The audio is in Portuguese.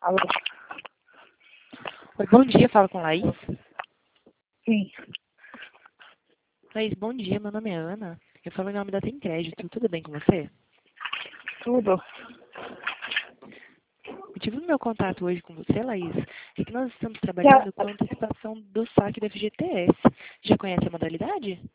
Alô? Oi, bom dia, falo com Laís. Sim. Laís, bom dia, meu nome é Ana. Eu falo em nome da Tem Crédito, tudo bem com você? Tudo. O motivo do meu contato hoje com você, Laís, é que nós estamos trabalhando com a antecipação do saque da FGTS. Já conhece a modalidade?